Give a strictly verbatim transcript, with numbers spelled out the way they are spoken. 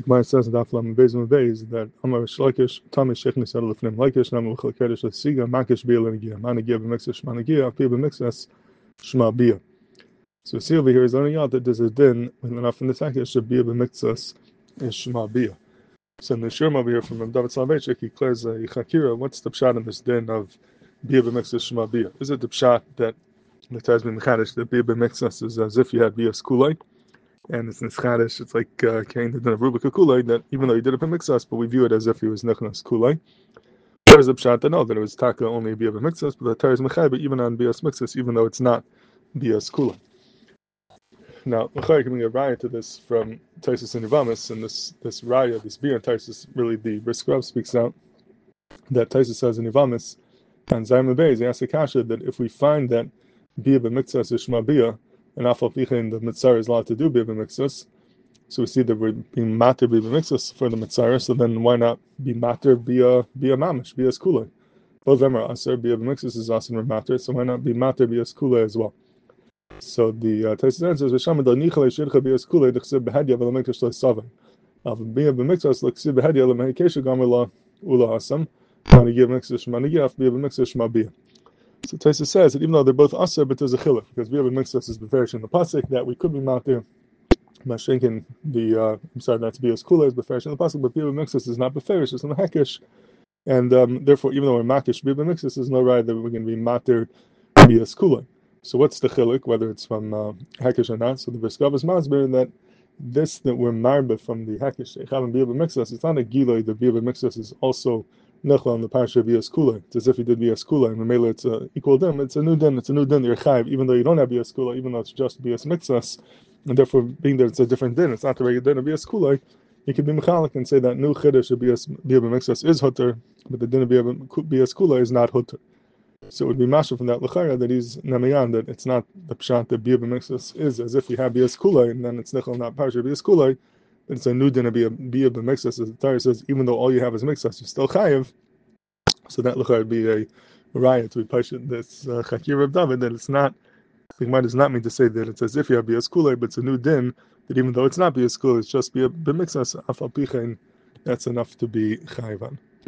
The Gemara says in Daf Lamed Beis Beis that Amar Shlokish Tami Sheikh Nisad Lefnim Lakish Namu Chalkedesh Lesiga Makish Bia Lenagia Managia B'Mixas Shmanagia Api B'Mixas Shma Bia. So see over here is learning out that there's a din when enough in the Takish should be B'Mixas is Shma Bia. So in the Shurm over here from David Soloveitchik, he declares a Chakira. What's the pshat in this din of Bia B'Mixas Shma Bia? Is it the pshat that the Tazmin Mechadish that Bia B'Mixas is as if you had Bia Skulai? And it's Nischadish, it's like Cain did of Rubika Kulai, that even though he did it B'Mixas, but we view it as if he was Nechnas Kulai. There's a pshat that no, that it was Taka only Bia B'Mixas, but the Taz Mechai, but even on Bias Mixas, even though it's not Bias Kulai. Now, L'chai can bring a raya to this from Taisus and Yavamis, and this this raya, this beer in Taisus, really the Brisk Rav speaks out that Taisus says in Yavamis, and Zayim Beis, he asks a kasha that if we find that Bia B'Mixas is Shma Bia, and Afal Pichen, the Mitzar is allowed to do Bia B'Mixas, so we see that we're being matter Bia B'Mixas for the Mitzar, so then why not be matter Bia Bia Mamish, Bia Skula? Both of them are Aser, Bia B'Mixas is also matter, so why not be matter Bia Skula as well? So the uh, Taisus answers, "V'shama do nichal yishircha Bia Skula d'chsib behedya v'lamikdash lo'isavim. Av Bia B'Mixas l'chsib behedya l'mehikesha gamer ula hasam, Manigya B'Mixas Manigya, Af Bia B'Mixas Shma Bia." So Taisus says that even though they're both aser, but there's a chiluk because Bia B'Mixas is the beferish in the pasuk that we could be matir mashenkin the uh, I'm sorry, not to be as cool as beferish in the pasuk, but Bia B'Mixas is not beferish, it's in the hekesh, and um, therefore even though we're makish Bia B'Mixas is no right that we're going to be matir Bia Skula. So what's the chiluk, whether it's from uh, hekesh or not? So the Briskav is masber that this that we're marba from the hekesh echam and Bia B'Mixas, it's not a giloi that Bia B'Mixas is also Nechla on the parasha of Bias Kula. It's as if he did Bias Kula, and Mamela it's a equal din. It's a new din, it's a new din, you're chayiv, even though you don't have Bias Kula, even though it's just Bias Mixas, and therefore being that it's a different din, it's not the regular din of Bias Kula, you can be mechalik and say that new chiddush of Bias Mixas is hutter, but the din of Bias Kula is not hutter. So it would be mashal from that lechara that he's namayan, that it's not the pshat that Bias Mixas is as if we have Bias Kula, and then it's Nechla not parasha of Bias Kula. It's a new din of Bia B'Mixas, as the Torah says, even though all you have is Mixas, you're still chayiv. So that looks would be a riot to be pashed this uh, Chakir of David, that it's not, the Gemara does not mean to say that it's as if you have Bias Kulei, but it's a new din, that even though it's not Bias Kulei, it's just Bia B'Mixas, Afal Pichen, that's enough to be chayiv on.